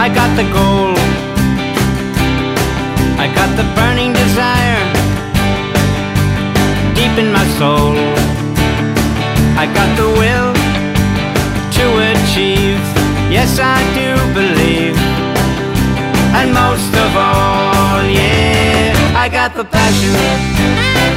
I got the goal, I got the burning desire deep in my soul. I got the will to achieve, yes I do believe. And most of all, yeah, I got the passion